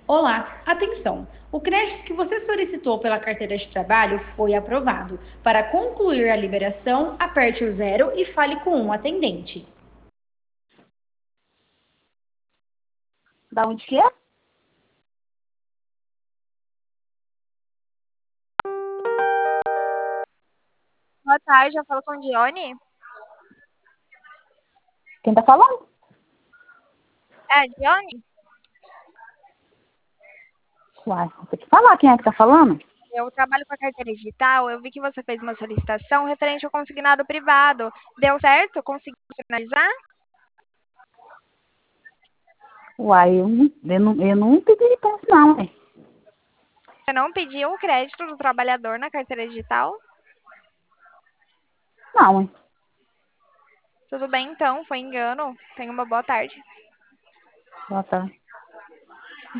Olá, atenção! O crédito que você solicitou pela carteira de trabalho foi aprovado. Para concluir a liberação, aperte o zero e fale com um atendente. Da onde que é? Boa tarde, eu falo com o Dione. Quem tá falando? É, Dione? Uai, vou ter que falar quem é que tá falando. Eu trabalho com a carteira digital. Eu vi que você fez uma solicitação referente ao consignado privado. Deu certo? Conseguiu finalizar? Uai, eu não pedi pra isso não, hein? Você não pediu o crédito do trabalhador na carteira digital? Não, hein? Tudo bem, então. Foi engano. Tenha uma boa tarde. Boa tarde.